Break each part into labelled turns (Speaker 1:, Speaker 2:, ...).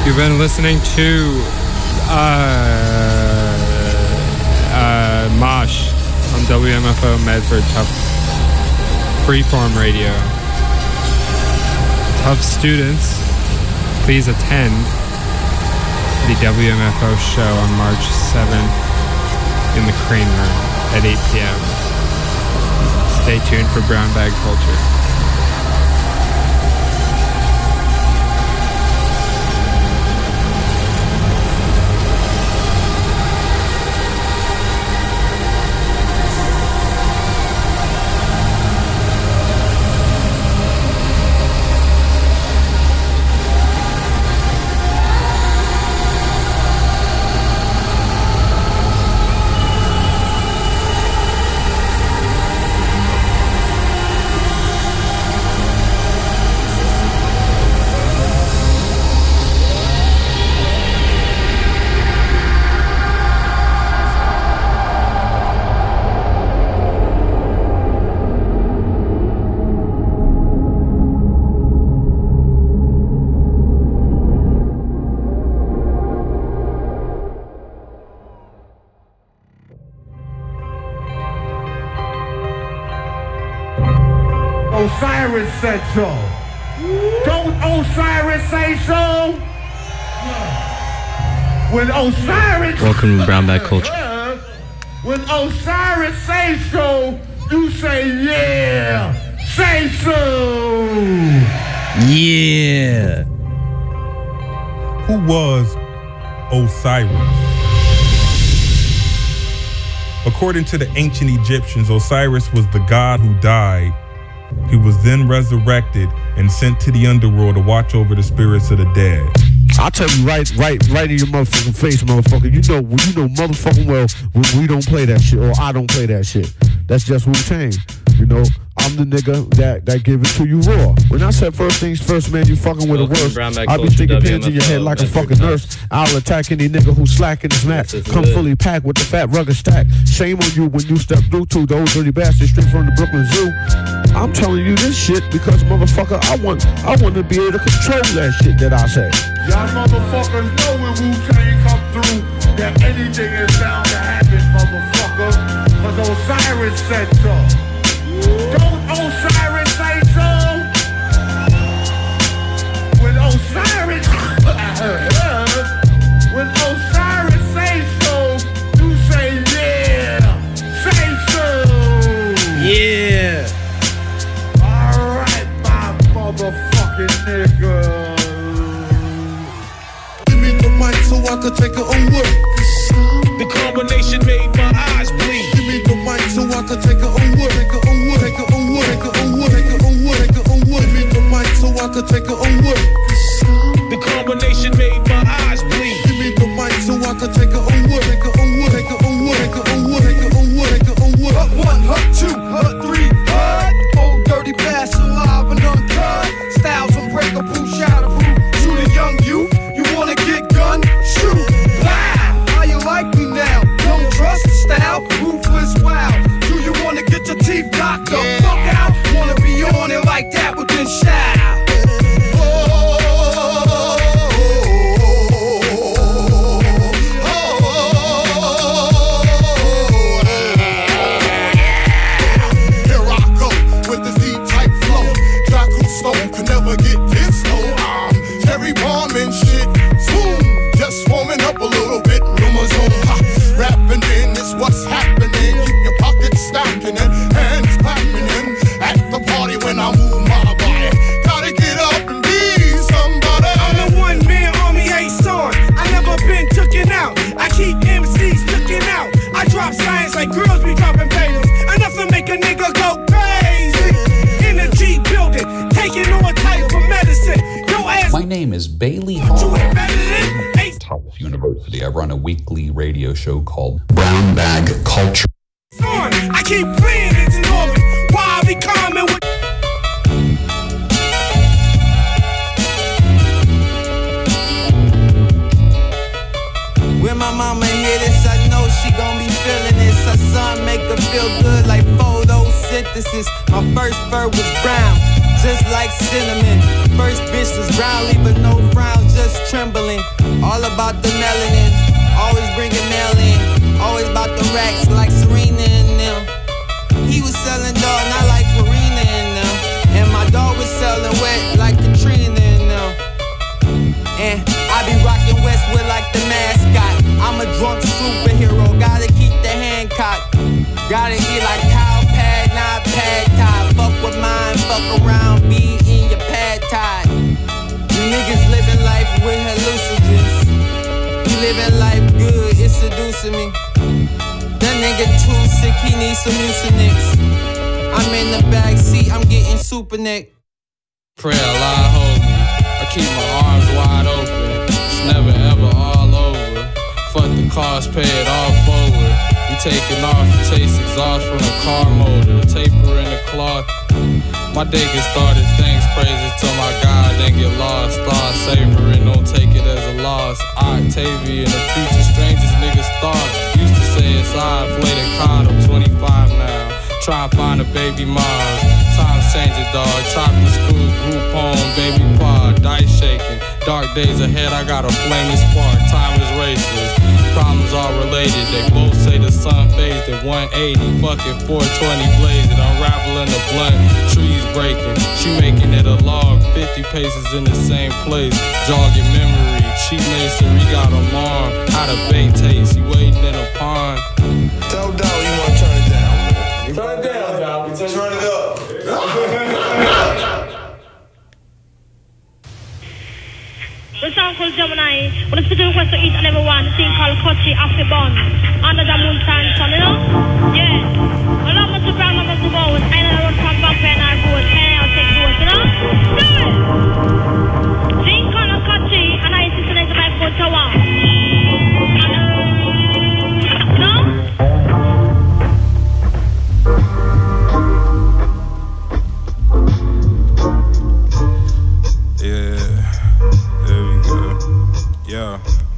Speaker 1: You've been listening to Mosh on WMFO Medford Tough Freeform Radio. Tough students, please attend the WMFO show on March 7th in the Crane Room at 8 p.m. Stay tuned for Brown Bag Culture.
Speaker 2: Osiris said so. Don't Osiris say so? When Osiris...
Speaker 1: Welcome to Brown Bag Culture.
Speaker 2: When Osiris say so, you say yeah. Say so.
Speaker 3: Yeah.
Speaker 4: Who was Osiris? According to the ancient Egyptians, Osiris was the god who died. He was then resurrected and sent to the underworld to watch over the spirits of the dead.
Speaker 5: I'll tell you right in your motherfucking face, motherfucker. You know motherfucking well we don't play that shit, or I don't play that shit. That's just Wu-Tang. You know, I'm the nigga that give it to you raw. When I said first things first, man, you fucking with a worst. I'll be sticking pins in your head like a fucking nurse. I'll attack any nigga who's slacking his mat. Come fully packed with the fat rugged stack. Shame on you when you step through to those dirty bastards straight from the Brooklyn Zoo. I'm telling you this shit because, motherfucker, I want to be able to control that shit that I say.
Speaker 2: Y'all motherfuckers know when Wu-Tang come through that anything is bound to happen, motherfucker. Cause Osiris said so. Don't Osiris say so? When Osiris say so, you say yeah. Say so.
Speaker 3: Yeah.
Speaker 2: Alright, my motherfucking nigga.
Speaker 6: Give me the mic so I could take it away.
Speaker 7: The combination made my eyes bleed.
Speaker 6: Give me the mic so I could take it away. Take it away. Take it away. Take it away. Take it away. Take it away. Give me the mic so I could take it away.
Speaker 7: The combination made my eyes bleed.
Speaker 6: Give me the mic so I could take it away. Take it away. Take it away. Take it away. Take it away. Take it away. Hut 1, hut 2, hut 3, hut. Old dirty bastard alive and uncut. Styles unbreakable, shatterproof. To the young youth, you wanna get gun? Shoot. Wow. How you like me now? Don't trust the style, ruthless, wow. Do you wanna get your teeth knocked the fuck out? Wanna be on it like that within style? What's happening? Keep your pockets stacking and hands clapping in at the party when I move my body. Gotta get up and be somebody.
Speaker 7: I'm the one-man army, ain't son. I never been tooken out. I keep MCs looking out. I drop science like girls be dropping babies. Enough to make a nigga go crazy. In a G building, taking on type of medicine. Your ass.
Speaker 8: My name is Bailey Hall. Tufts University. I run a weekly radio show called Brown Bag Culture.
Speaker 7: I keep playing it in orbit while I be coming with.
Speaker 9: When my mama hear this, I know she gon' be feeling this. Her son make her feel good like photosynthesis. My first fur was brown, just like cinnamon. First bitch was brown, leaving no frown, just trembling. about the melanin. Always bringing mail in. Always about the racks like Serena and them. He was selling dog, not like Farina and them. And my dog was selling wet like Katrina and them. And I be rocking Westwood like the mascot. I'm a drunk superhero, gotta keep the hand cocked. Gotta eat like cow pad, not pad thai. Fuck with mine, fuck around, be in your pad thai. You niggas living life with hallucinogens. You living life good, it's seducing me. That nigga too sick, he needs some Mucinex. I'm in the back seat, I'm getting super neck.
Speaker 10: Pray Allah hold me, I keep my arms wide open. It's never ever all over. Fuck the cost, pay it all forward. You taking off, you taste exhaust from the car motor. Taper in the cloth. My day get started, thanks, praises to my God, then get lost. Thought savoring, don't take it as a loss. Octavia in the future, strangest niggas thought. Used to say it's I, inflated condom, 25 now. Try and find a baby mom. Times changing, dog. Top the school, group home, baby pod, dice shaking. Dark days ahead, I got a flaming spark. Time is racist. Problems all related. They both say the sun phased at 180. Fucking 420 blazing. Unraveling the blunt. Trees breaking. She making it a log. 50 paces in the same place. Jogging memory. Cheap masonry got them on. How the bait taste. He waiting in a pond.
Speaker 2: Tell Dolly you wanna turn it down, man. Turn it down, Dolly. Turn it up.
Speaker 11: This song called Gemini. With a special request to each and every one. Thing called Kochi After Bond. Under the moonshine sun, you know? Yeah. Along with the brown numbers of bones. I know road from back when I would. And I'll take yours, you know? Do it! Thing called Kochi. And I insist on it like for Tawa. No?
Speaker 12: Yeah.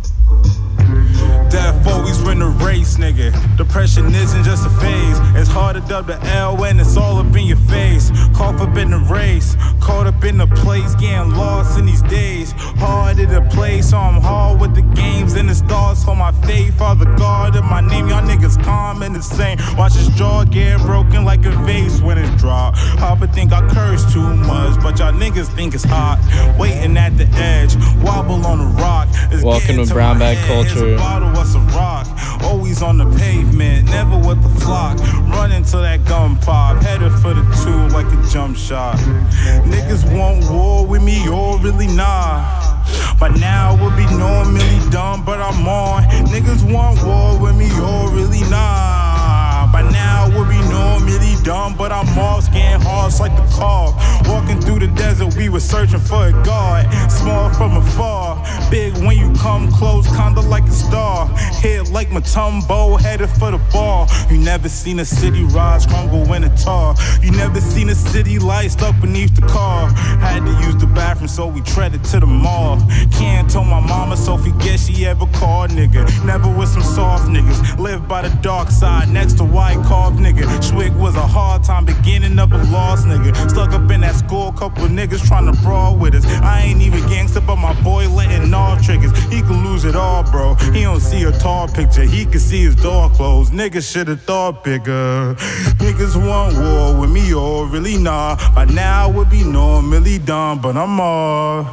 Speaker 12: Death always win the race, nigga. Depression isn't just a phase. It's hard to dub the L when it's all up in your face. Caught up in the race, caught up in the place, getting lost in these days. Hard to play, so I'm hard with the games and the stars. Hold my faith, Father God, in my name. Y'all niggas calm and the same. Watch his jaw get broken like a vase when it's dropped. Papa think I curse too much, but y'all niggas think it's hot. Waiting at the edge, wobble on the rock.
Speaker 3: Welcome to Brown Bag Culture.
Speaker 12: What's a rock? Always on the pavement, never with the flock. Running till that gun pop, headed for the two like a jump shot. Niggas want war with me, or really nah. By now we'll be normally done, but I'm on. Niggas want war with me, or really nah. By now we'll be normally done, but I'm off. Scan hearts like the car. Walking through the desert, we were searching for a God. Small from afar, big when you come close, kinda like a star. Hit like Matumbo, headed for the ball. You never seen a city rise, crumble in a tar. You never seen a city lights up beneath the car. Had to use the bathroom, so we treaded to the mall. Can't tell my mama, so forget she ever called, nigga. Never with some soft niggas. Live by the dark side, next to White Carve, nigga. Schwig was a hard time, beginning of a lost nigga. Stuck up in that school, couple niggas trying to brawl with us. I ain't even gangster, but my boy letting all triggers. He could lose it all, bro. He don't see a tall picture, he can see his door closed. Niggas should've thought bigger. Niggas want war with me, or really nah. By now would be normally done, but I'm off.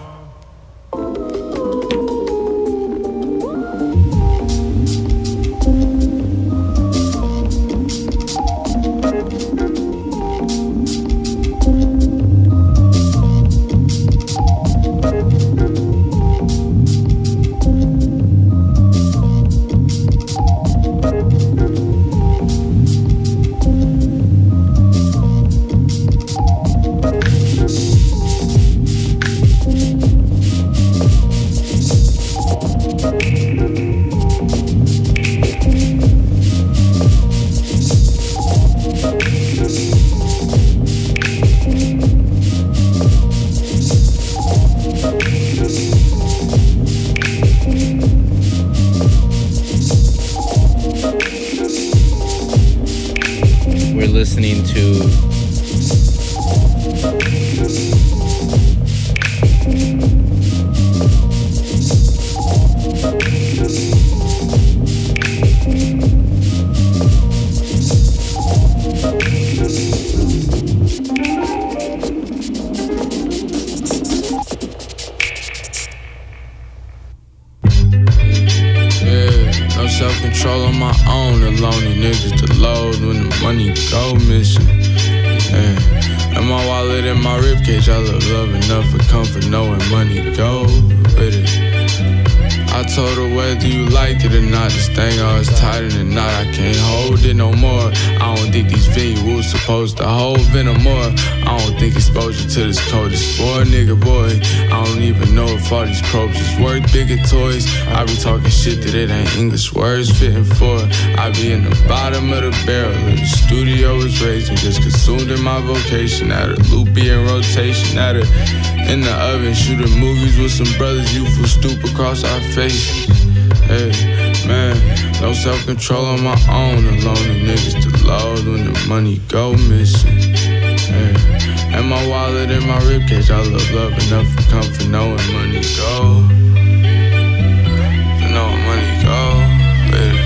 Speaker 10: self-control on my own. Alone and niggas to load when the money go missing. Yeah. And my wallet in my ribcage, I love enough for comfort knowing money go with it. I told her whether you like it or not, this thing always tighter than not. I can't hold it no more. I don't think these visuals supposed to hold venom more. I don't think exposure to this code is for a nigga boy. I don't even know if all these probes is worth bigger toys. I be talking shit that it ain't English words fitting for. I be in the bottom of the barrel of the studio was raising, just consumed in my vocation. At a loopy in rotation, at her in the oven, shooting movies with some brothers, youthful stoop across our faces. Hey, man, no self-control on my own. Alone and niggas to load when the money go missing. Hey, and my wallet in my ribcage, I love enough for comfort knowing money go. To know money go. Hey.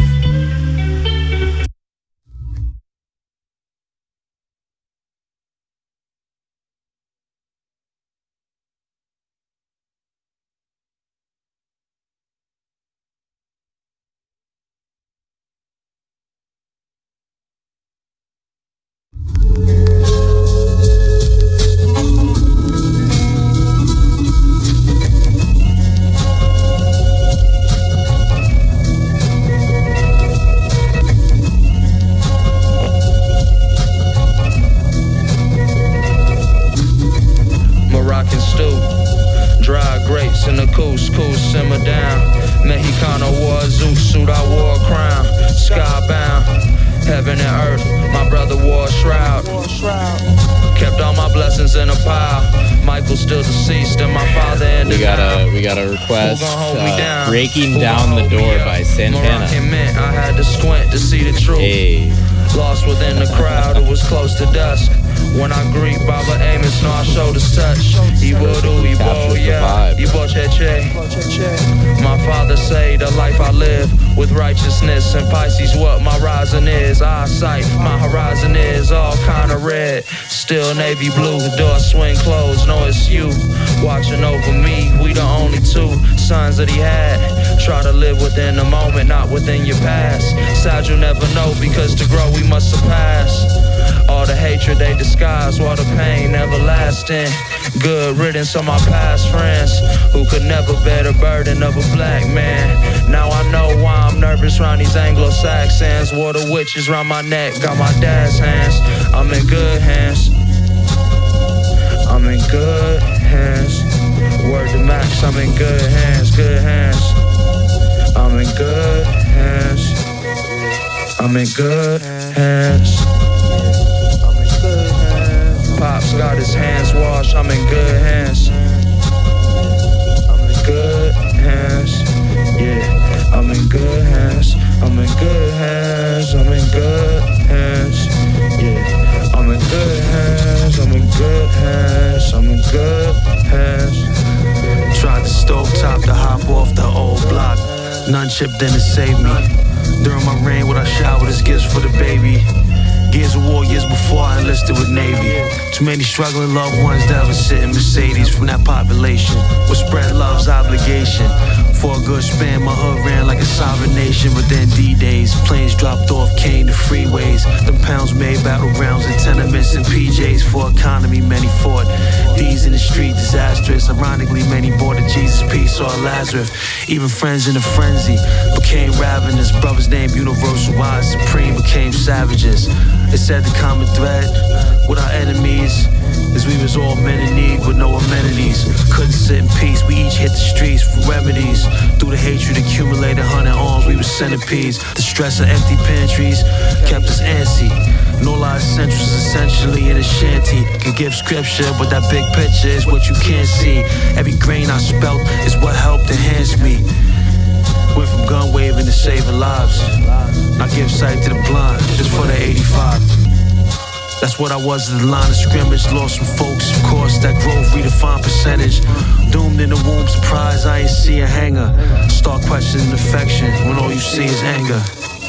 Speaker 13: Simmer down. Mexicano wore a zoot suit, I wore a crown. Skybound, heaven and earth. My brother wore a shroud. Kept all my blessings in a pile. Michael still deceased, and my father in the
Speaker 3: We got a request. Breaking Down the Door by Santana.
Speaker 13: I had to squint to see the truth.
Speaker 3: Hey.
Speaker 13: Lost within the crowd, it was close to dusk. When I greet Baba Amos, no, our shoulders touch. Ibodu, Ibo, yeah, Ibo Cheche. My father say the life I live with righteousness and Pisces, what my rising is. Eyesight, my horizon is all kind of red. Still navy blue, the door swing closed, no it's you. Watching over me, we the only two sons that he had. Try to live within the moment, not within your past. Sad you'll never know, because to grow we must surpass. All the hatred they disguise, while the pain everlasting. Good riddance on my past friends who could never bear the burden of a black man. Now I know why I'm nervous round these Anglo-Saxons. Water witches round my neck, got my dad's hands. I'm in good hands. I'm in good hands. Word to Max, I'm in good hands, good hands. I'm in good hands. I'm in good hands. Pop's got his hands washed, I'm in good hands. I'm in good hands, yeah. I'm in good hands, I'm in good hands, I'm in good hands, yeah. I'm in good hands, I'm in good hands, I'm in good hands. Tried the stovetop to hop off the old block. None chipped in to save me. During my reign, what I showered as gifts for the baby. Gears of war years before I enlisted with Navy. Too many struggling loved ones that ever sit in Mercedes from that population. With spread love's obligation. For a good span, my hood ran like a sovereign nation. But then D-days, planes dropped off, came to freeways. Them pounds made battlegrounds and tenements and PJs. For economy, many fought. D's in the street, disastrous. Ironically, many bought a Jesus piece or a Lazarus. Even friends in a frenzy became ravenous. Brothers named Universal Wise Supreme became savages. It said the common thread with our enemies is we was all men in need with no amenities. Couldn't sit in peace, we each hit the streets for remedies. Through the hatred accumulated 100 arms, we were centipedes. The stress of empty pantries kept us antsy. And all our essentials essentially in a shanty. Can give scripture, but that big picture is what you can't see. Every grain I spelt is what helped enhance me. Went from gun waving to saving lives. Now give sight to the blind, just for the 85. That's what I was at the line of scrimmage. Lost some folks, of course, that growth redefined percentage. Doomed in the womb, surprise, I ain't see a hanger. Start questioning affection when all you see is anger.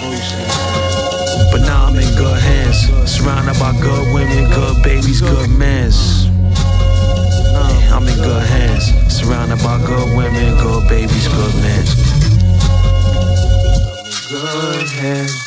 Speaker 13: But now I'm in good hands, surrounded by good women, good babies, good mans. Yeah, I'm in good hands, surrounded by good women, good babies, good mans. hands.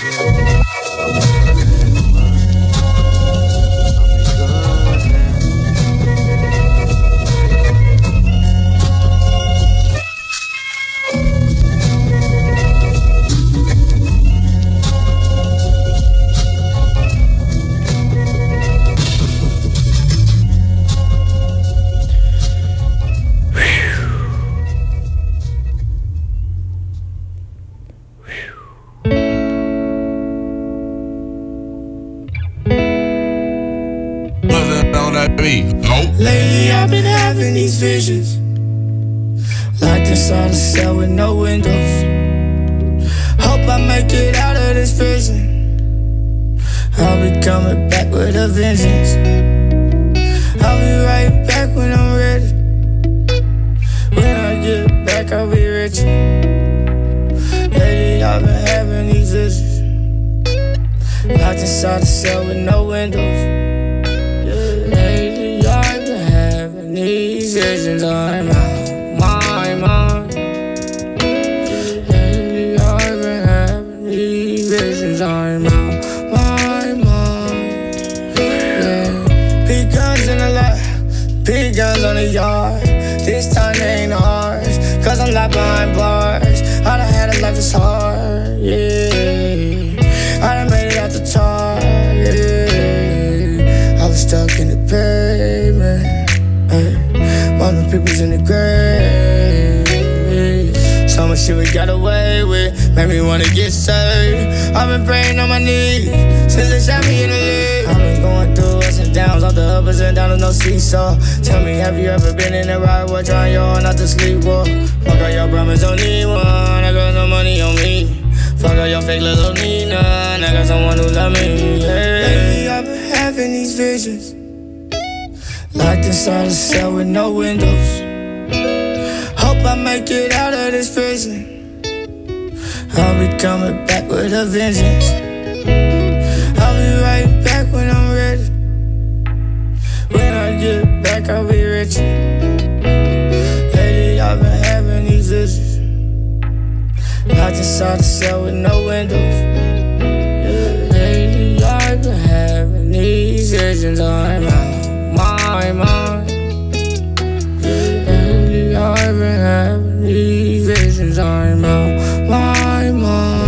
Speaker 7: Lately I've been having these visions, locked inside a cell with no windows. Hope I make it out of this prison. I'll be coming back with a vengeance. I'll be right back when I'm ready. When I get back I'll be rich. Lately I've been having these visions, locked inside a cell with no windows. These visions on my mind. Lately I've been having these visions on my mind. Yeah. Big guns in the lot, big guns on the yard. This time they ain't ours, cause I'm locked behind bars. I done had a life that's hard, yeah. I done made it out the tar, yeah. I was stuck in the pavement. All the people's in the grave. So much shit we got away with, made me wanna get saved. I've been praying on my knees since they shot me in the leg. I've been going through ups and downs, off the uppers and downs, no seesaw. Tell me, have you ever been in a ride war, trying your hard not to sleep? Well, fuck all your promise, don't need one. I got no money on me. Fuck all your fake love, don't need none. I got someone who love me. Yeah. Lately I've been having these visions, locked inside a cell with no windows. Hope I make it out of this prison. I'll be coming back with a vengeance. I'll be right back when I'm ready. When I get back I'll be rich. Lately I've been having these visions, locked inside a cell with no windows. Lately I've been having these visions on my mind. Lately I've been having these visions on my mind.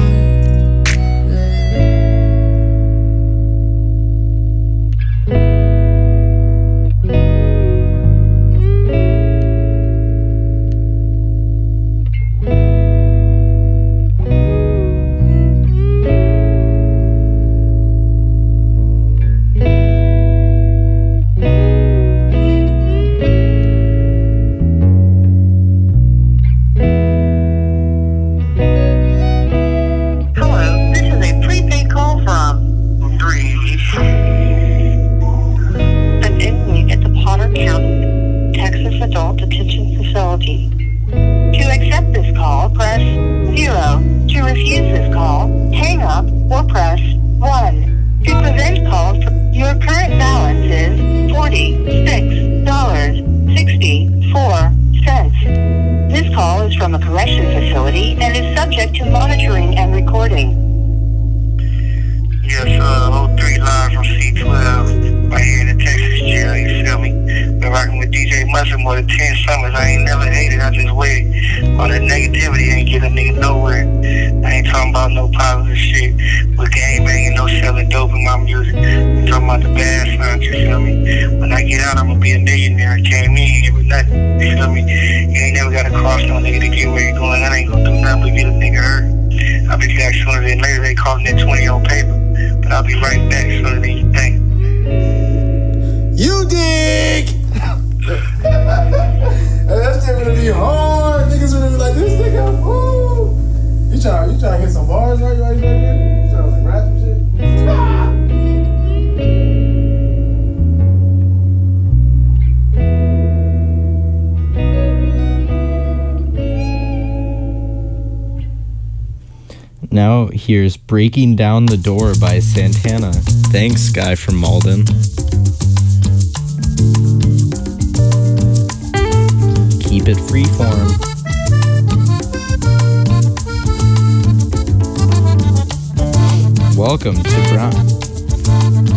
Speaker 3: Now here's Breaking Down the Door by Santana. Thanks, Guy from Malden. Keep it freeform. Welcome to Brown.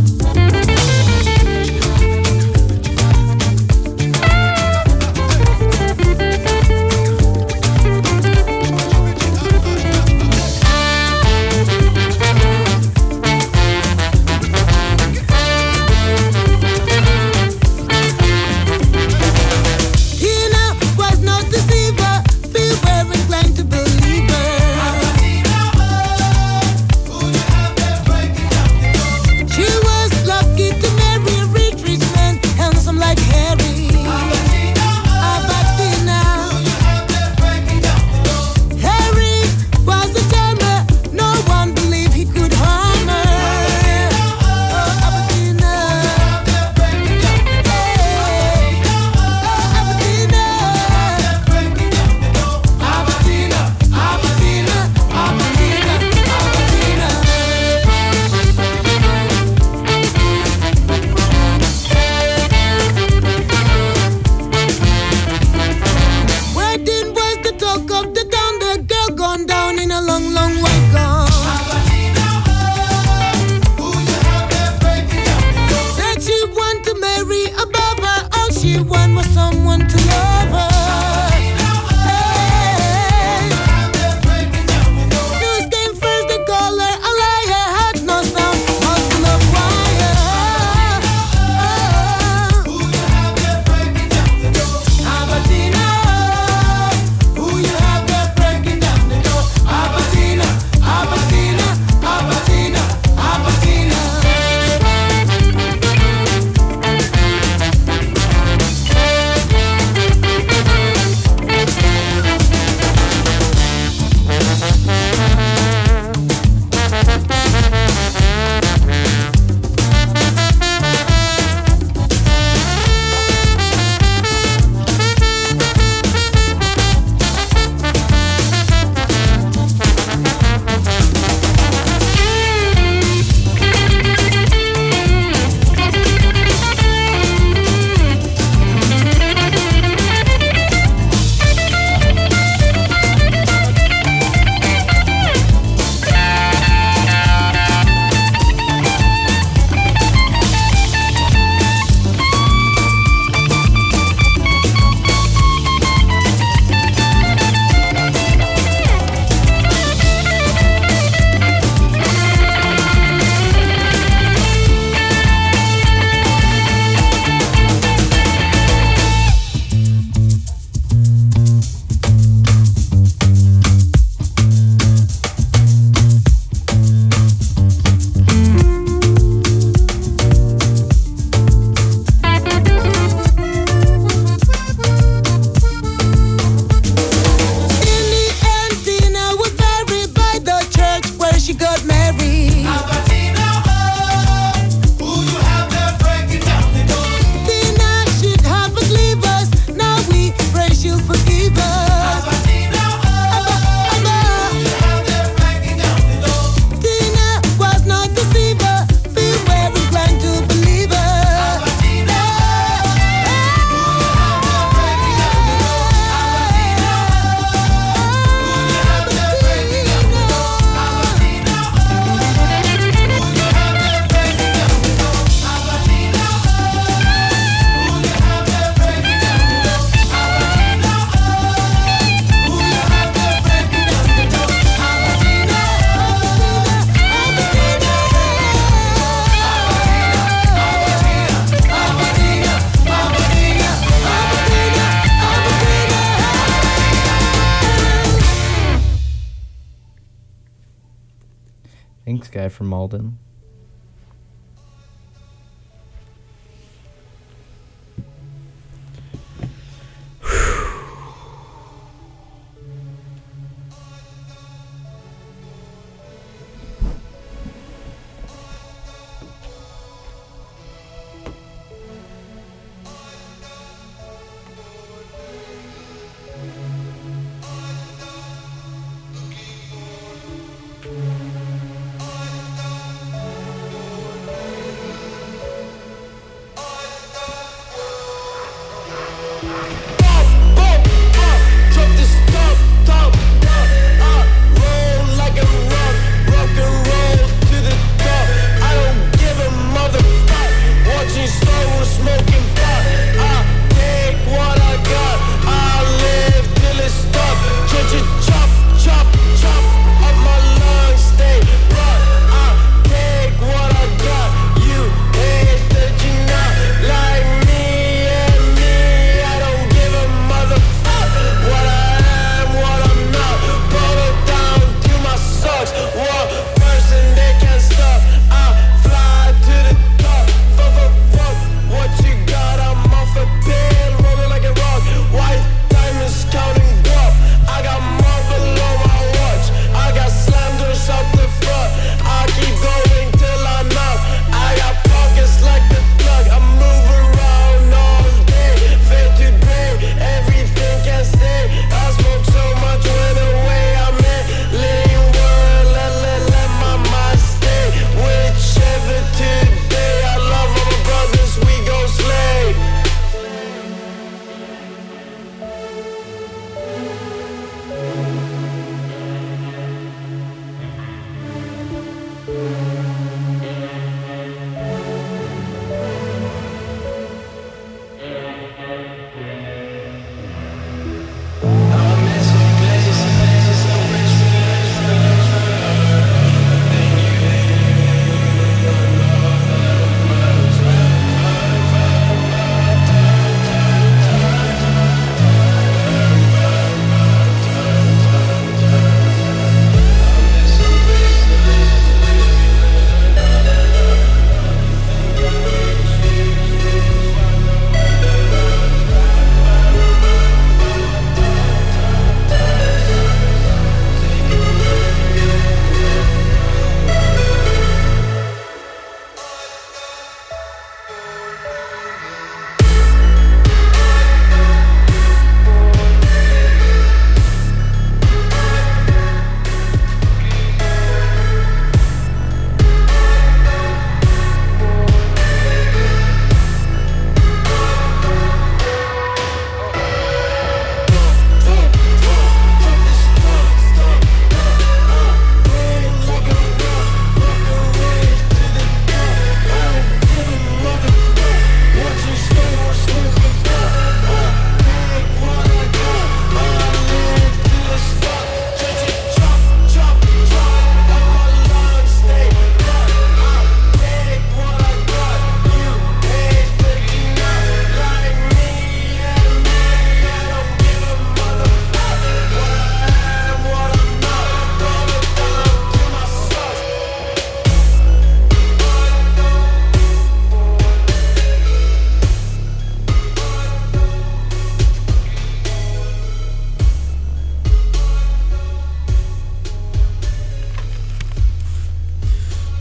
Speaker 3: Thanks, guy from Malden.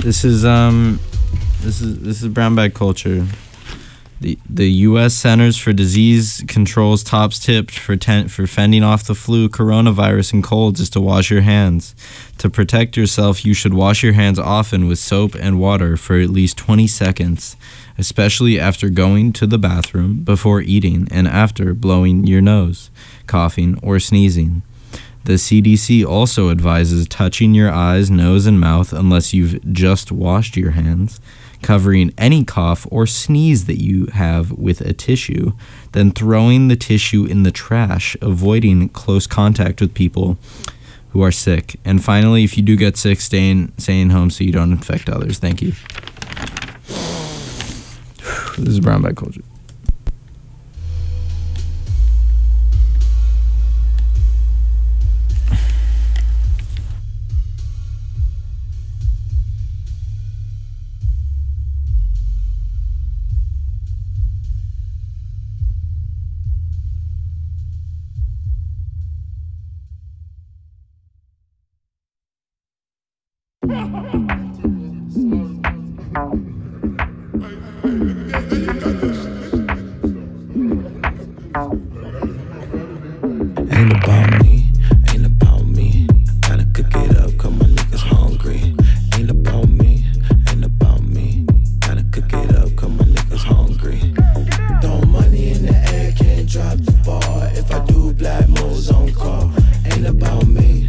Speaker 14: This is brown bag culture. The U.S. Centers for Disease Control's top tip for fending off the flu, coronavirus, and colds is to wash your hands. To protect yourself, you should wash your hands often with soap and water for at least 20 seconds, especially after going to the bathroom, before eating, and after blowing your nose, coughing, or sneezing. The CDC also advises touching your eyes, nose, and mouth unless you've just washed your hands, covering any cough or sneeze that you have with a tissue, then throwing the tissue in the trash, avoiding close contact with people who are sick. And finally, if you do get sick, staying home so you don't infect others. Thank you. This is brown bag culture.
Speaker 15: Ain't about me, gotta cook it up, cause my niggas hungry. Ain't about me, gotta cook it up, cause my niggas hungry. Throw money in the air, can't drop the ball. If I do, black moles on call. Ain't about me,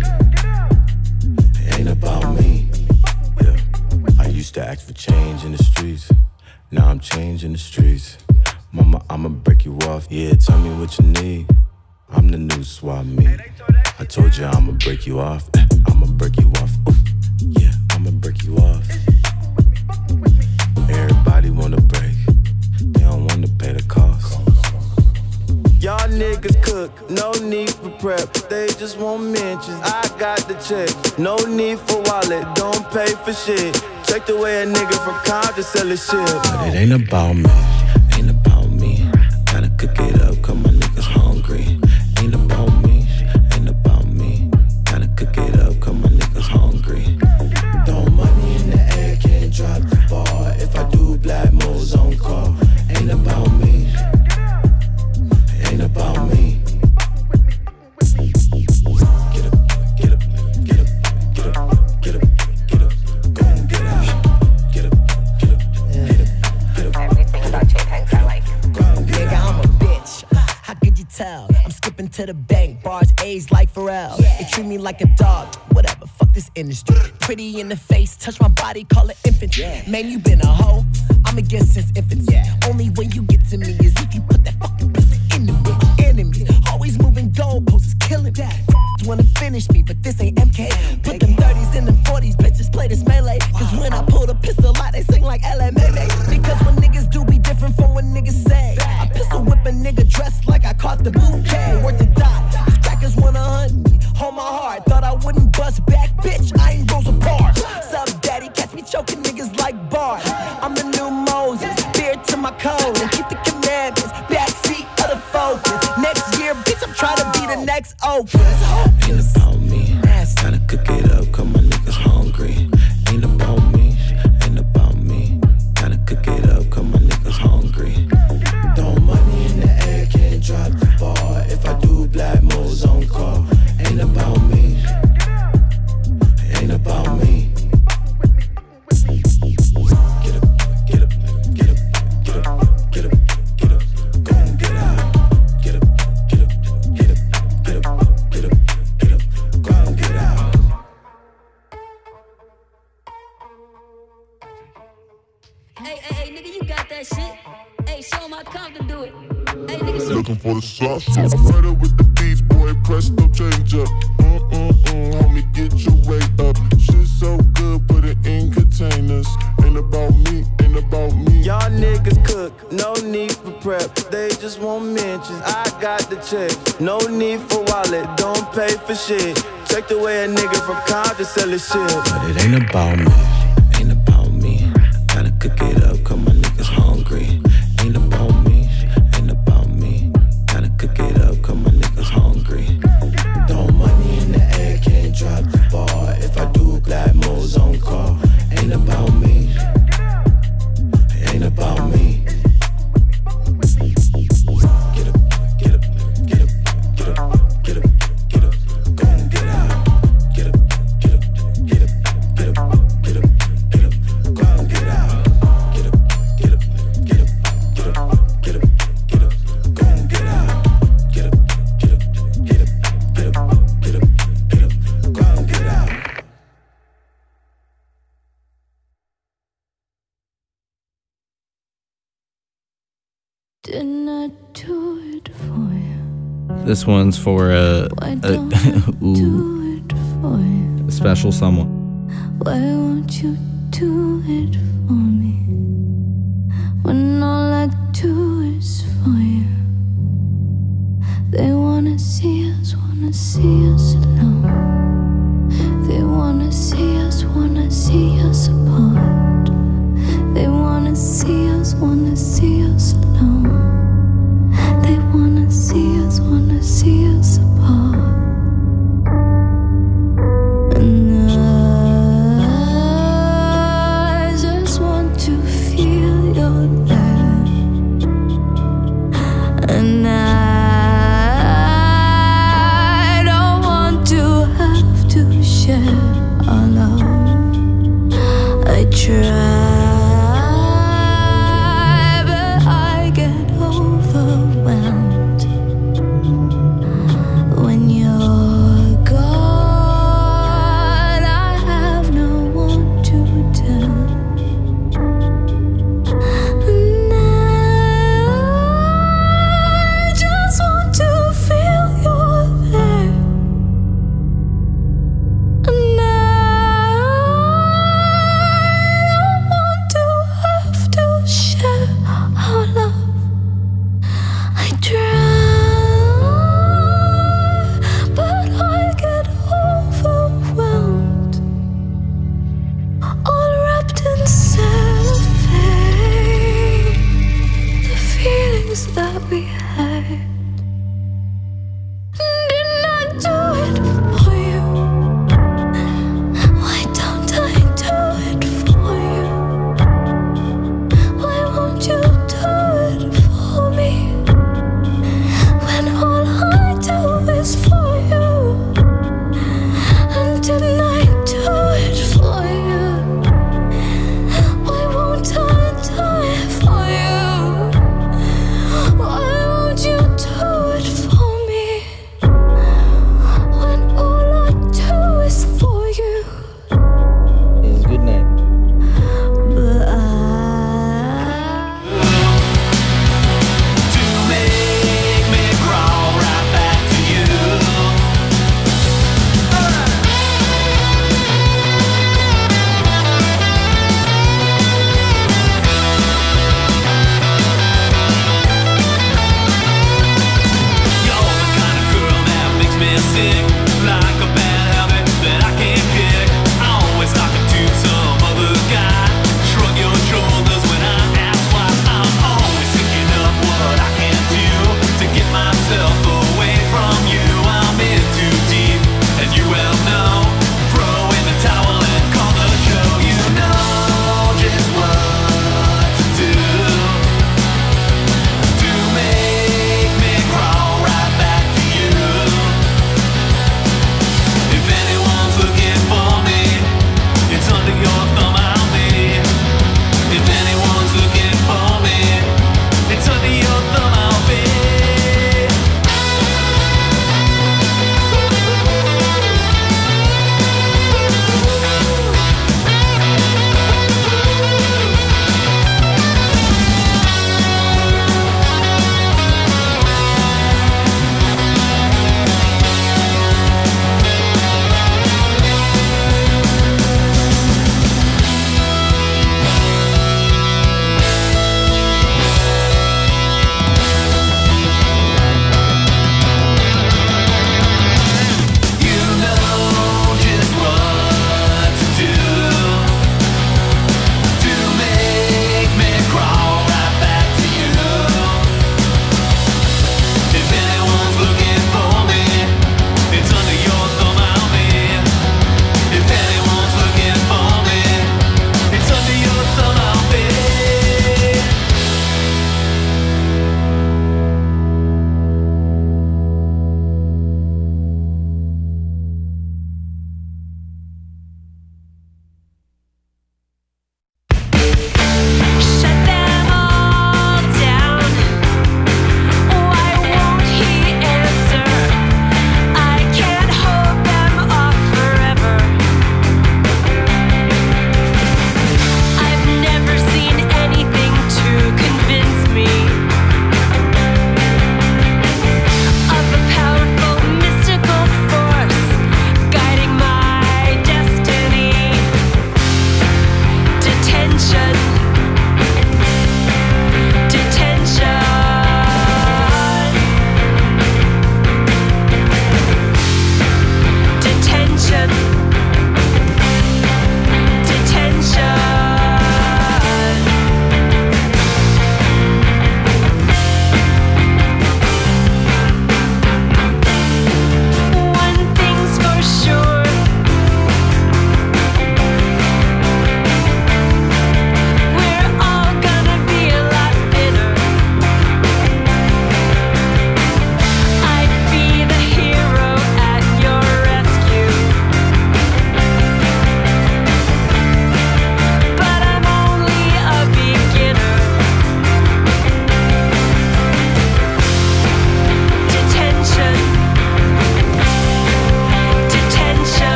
Speaker 15: yeah. I used to ask for change in the streets, now I'm changing the streets. Mama, I'ma break you off, yeah, tell me what you need. I'm the new swap meet. I told you I'ma break you off. I'ma break you off. Oof. Yeah, I'ma break you off. Everybody wanna break. They don't wanna pay the cost.
Speaker 9: Y'all niggas cook, no need for prep. They just want mentions. I got the check. No need for wallet, don't pay for shit. Check the way a nigga from Compton sell his shit.
Speaker 15: But it ain't about me. Gotta cook it up, cause my niggas hungry. Ain't about me, gotta cook it up, cause my niggas hungry. Throw money in the air, can't drop the ball. If I do, black moles on call. Ain't about me, Get up, go and get out. Get up.
Speaker 16: Everything about Jay Hanks I like.
Speaker 17: Nigga, I'm a bitch. How could you tell? I'm skipping to the bank, bars A's like Pharrell. They treat me like a dog, whatever, fuck this industry. Pretty in the face, touch my body, call it infantry. Man, you been a hoe, I'm against since infancy. Only way you get to me is if you put that fucking pistol in me. Enemies, always moving goalposts, is killing me. Wanna finish me, but this ain't MK. Put them 30s in them 40s, bitches play this melee. Cause when I pull the pistol out, they sing like LMA. Because when niggas do be different from what niggas say. I pistol whip a nigga dressed like I caught the bouquet. Worth the dot, these crackers wanna hunt me. Hold my heart, thought I wouldn't bust back, bitch, I ain't Rosa Parks. Sup, daddy, catch me choking niggas like Bart. I'm the new Moses, beard to my code. And keep the commandments, backseat of the focus. Next year, bitch, I'm trying to be the next Oprah.
Speaker 15: Ain't about me, gotta cook it up, cause my niggas hungry. Ain't about me, gotta cook it up, cause my niggas hungry. Throw money in the air, can't drop the ball. If I do, black moles on call. Ain't about me, Get up, go and get out. Get up, go and get out.
Speaker 18: Hey, nigga, you got that shit. Hey, show my Compton do it. Hey, nigga,
Speaker 19: looking for the sauce. Right up with the beats, boy, presto change up. Homie, get your weight up. Shit so good, put it in containers. Ain't about me.
Speaker 9: Y'all niggas cook, no need for prep. They just want mentions. I got the check. No need for wallet, don't pay for shit. Check the way a nigga from Compton sell his shit.
Speaker 15: But it ain't about me. Gotta cook it up, cause my niggas hungry. Ain't about me. Gotta cook it up, cause my niggas hungry. Throw money in the air, can't drop the ball. If I do, black moles on call. Ain't about
Speaker 14: This one's for a special someone.
Speaker 16: Why won't you do it for me when all I do is for you? They wanna see us alone. They wanna see us apart. They wanna see us alone. They wanna see us apart. And I just want to feel your love. And I don't want to have to share our love. I try.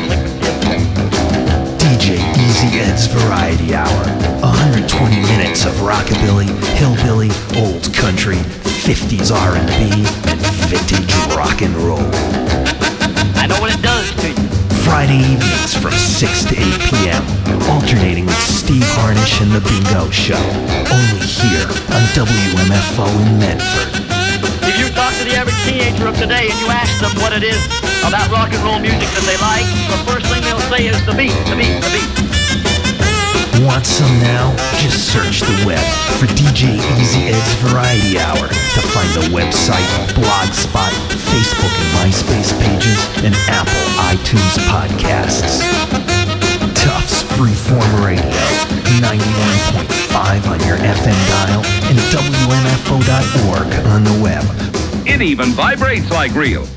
Speaker 20: DJ Easy Ed's Variety Hour. 120 minutes of rockabilly, hillbilly, old country, 50s R&B, and vintage rock and roll.
Speaker 21: I know what it does to you.
Speaker 20: Friday evenings from 6 to 8 p.m. Alternating with Steve Harnish and The Bingo Show. Only here on WMFO in Medford.
Speaker 21: If you talk to the average teenager of today and you ask them what it is about rock and roll music that they like, the first thing they'll say is the beat, the beat, the beat.
Speaker 20: Want some now? Just search the web for DJ Easy Ed's Variety Hour to find the website, Blogspot, Facebook and MySpace pages, and Apple iTunes podcasts. Tufts Freeform Radio, 91.5 on your FM dial and WMFO.org on the web.
Speaker 22: It even vibrates like real.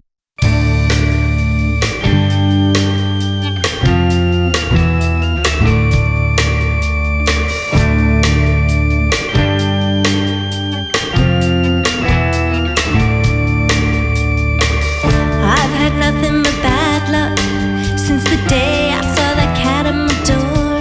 Speaker 16: I've had nothing but bad luck since the day I saw that cat at my door.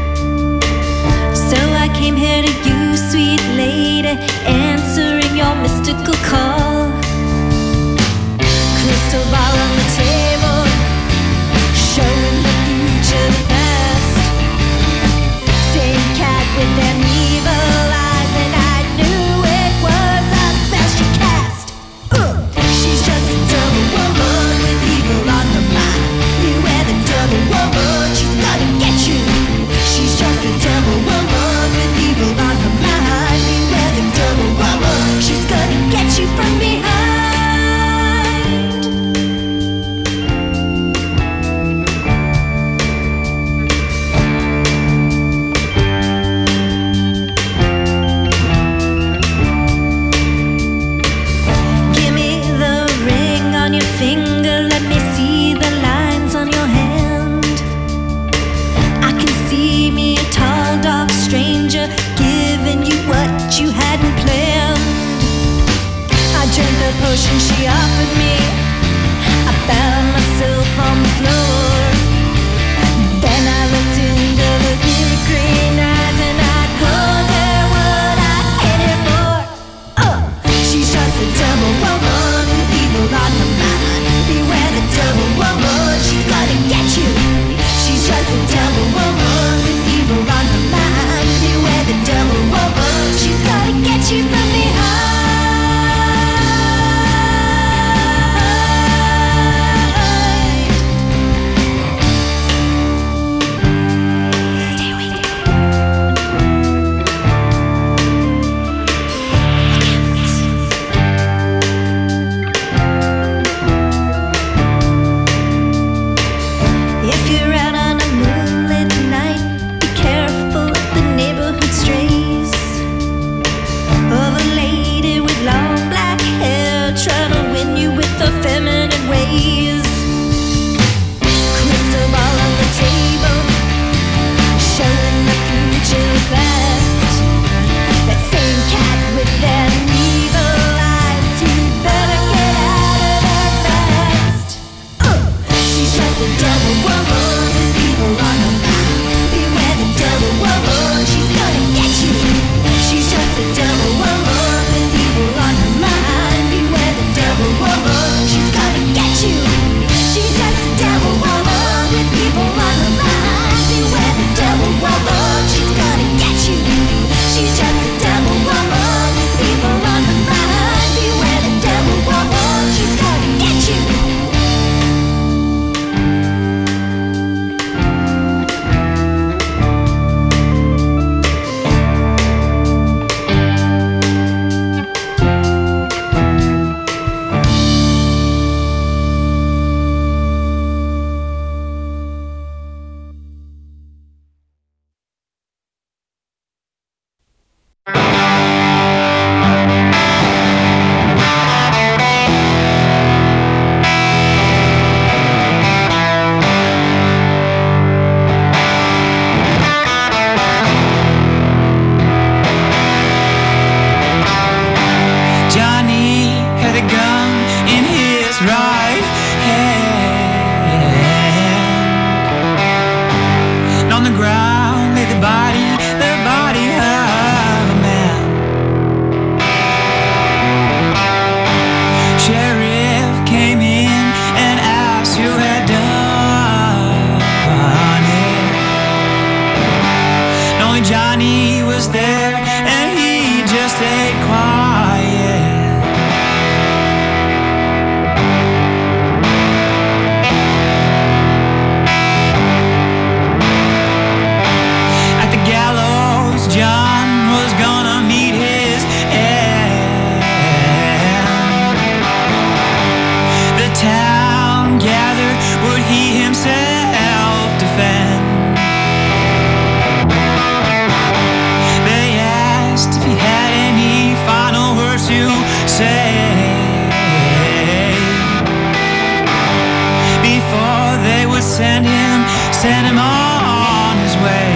Speaker 16: So I came here to you, sweet lady, answering your mystical call. Crystal ball on the table, showing the future, the past. Same cat with them evil eyes, and I knew it was a special cast. She's just a double woman with evil on her mind. Beware the double woman, she's gonna get you. She's just a double woman with evil on her mind. Beware the double woman, she's gonna get you from behind. Give me the ring on your finger, let me see the lines on your hand. I can see me a tall, dark stranger giving you what you hadn't planned. I drank the potion she offered me, I found myself on the floor. Then I looked into those big green eyes and I told her what I cared for. She's just a double woman with evil on her mind. Beware the double woman, she's gonna get you. She's just a double woman with evil on her mind. Beware the double woman, she's gonna get you from behind. If you're out on a moonlit night, be careful of the neighborhood strays. Of a lady with long black hair trying to win you with her feminine ways. Crystal ball on the table, showing the future past. That same cat with that evil eyes, you better get out of there fast. She's just a double woman with evil on her mind. Beware the double woman, she's gonna get you. She's just a double woman with evil on her mind. Beware the double woman, she's gonna get you. She's just a double woman with evil on her mind. Beware the double woman, she's gonna get you. She's just a double woman with evil on her mind. Beware the double woman, she's gonna get you.
Speaker 1: Johnny was there and he just stayed quiet. At the gallows, John was gonna meet his end. The town gathered, would he himself defend? They asked if he had any final words to say before they would send him on his way.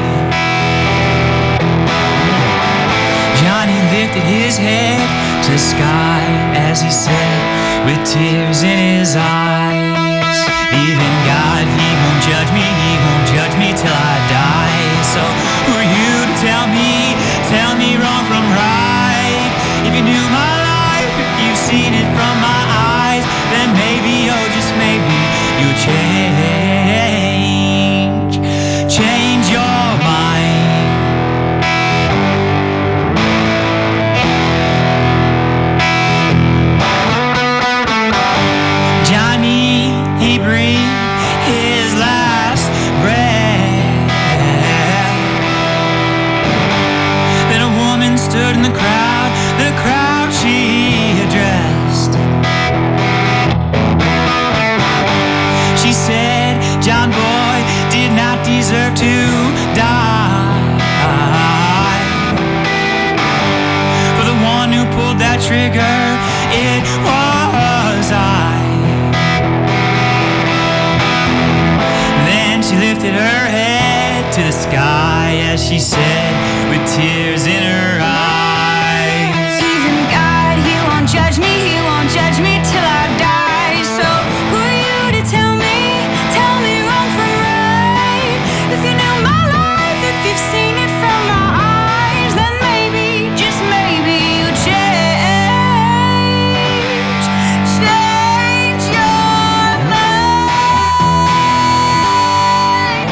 Speaker 1: Johnny lifted his head to the sky as he said, with tears in his eyes, even God, he won't judge me till I die. So who are you to tell me wrong from right? If you knew my life, if you've seen it from my eyes, then maybe, oh just maybe, you'll change your mind. Johnny, he breathed his last breath. Then a woman stood in the crowd she addressed. She said, John boy did not deserve to die. For the one who pulled that trigger, it was I. Then she lifted her head to the sky as she said, with tears in her eyes, even God, he won't judge me till I die. So who are you to tell me wrong from right? If you knew my life, if you've seen it from my eyes, then maybe, just maybe, you change your mind.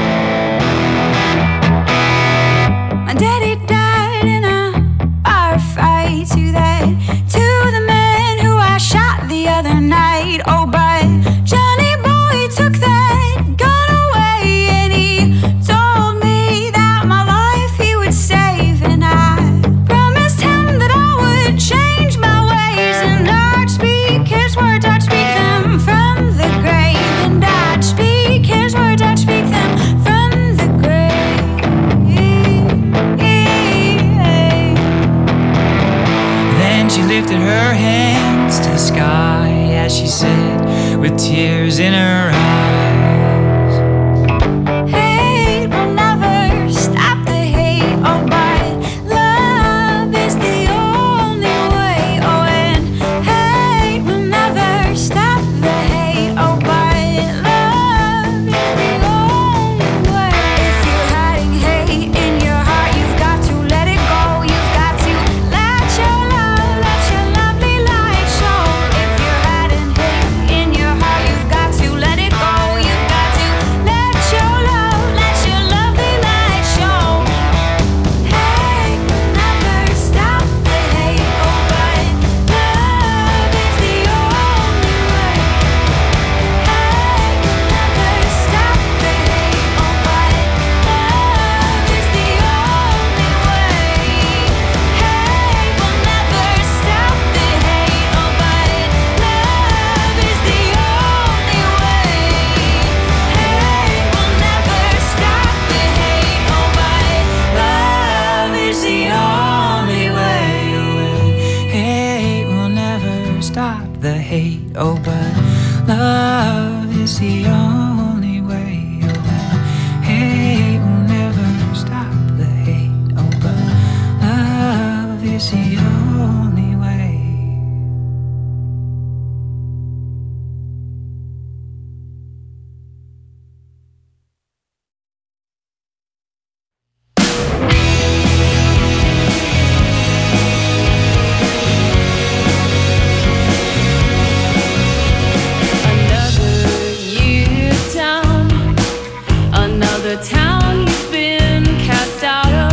Speaker 1: My daddy died in a firefight to the man who I shot the other night. Oh, but Johnny boy took that gun away and he told me that my life he would save, and I promised him that I would change my ways and I'd speak his words, I'd speak them from the grave, and I'd speak his words, I'd speak them from the grave. Then she lifted her hands to the sky as she said, with tears in her eyes, hate will never stop the hate, oh but love is the only way. Oh, and hate will never stop the hate, oh but love is the only way. If you're hiding hate in your heart, you've got to let it go. You've got to let your lovely light show. If you're hiding hate in your heart, you've got to let it go. You've got to let your lovely light show. Hate will never stop the hate, oh but love is the only way. Hate will never stop the hate, oh but love is the only way. Hate will never stop the hate, oh but love is the only way. Hate will never stop the hate, oh but love is the only way. Hate will never stop the hate, oh but love is the only way. Hate will never stop the hate, oh but love is the only way.
Speaker 4: Another town you've been cast out of.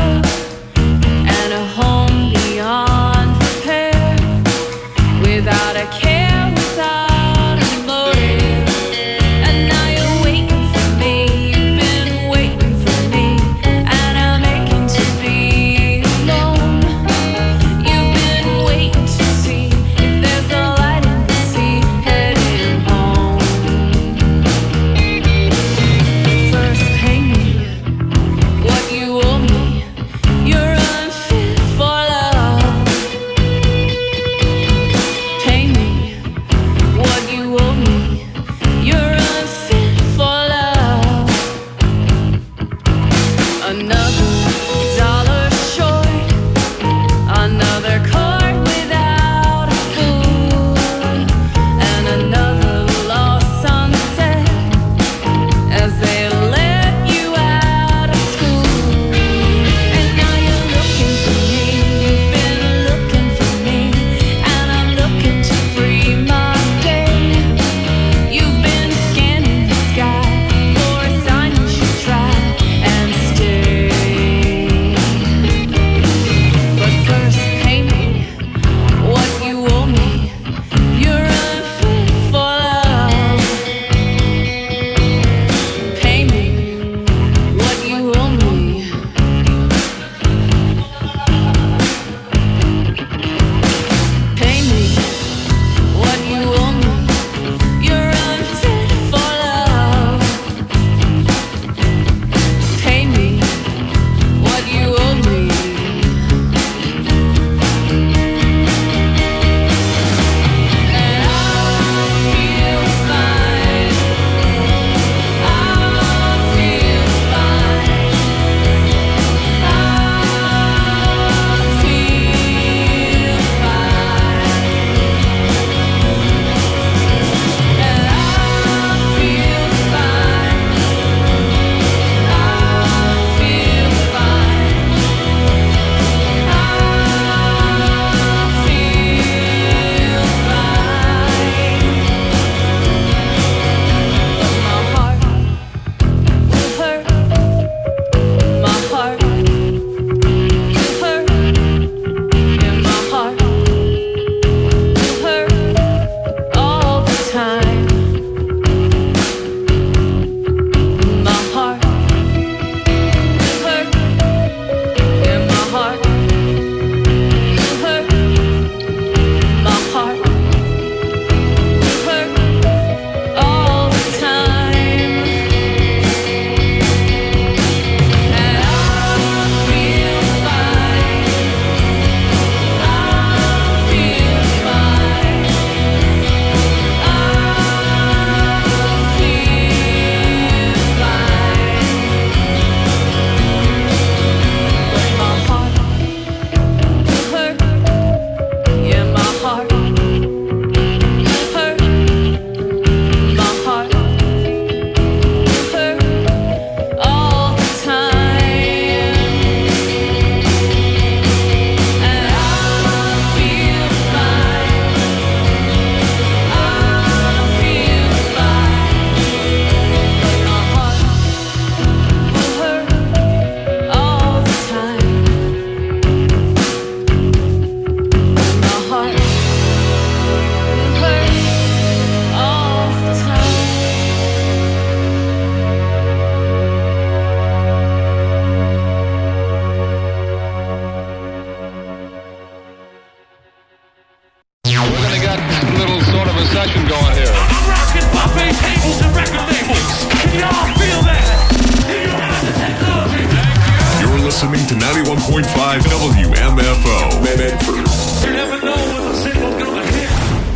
Speaker 4: 101.5 WMFO. Medford.
Speaker 2: You never know when the single's gonna hit.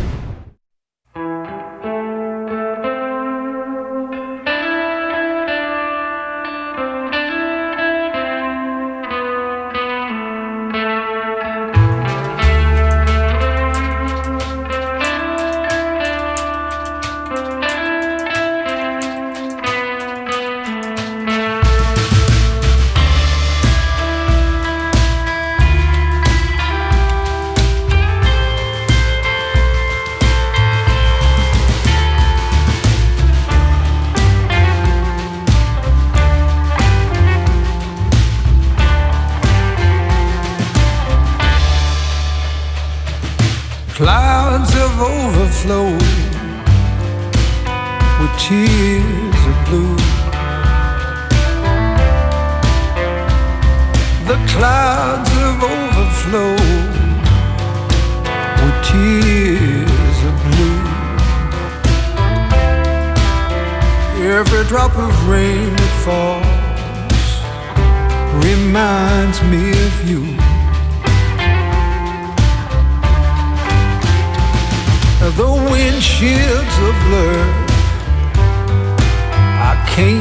Speaker 6: Clouds have overflowed with tears of blue. The clouds have overflowed with tears of blue. Every drop of rain that falls reminds me of you. The windshields are blurred, I can't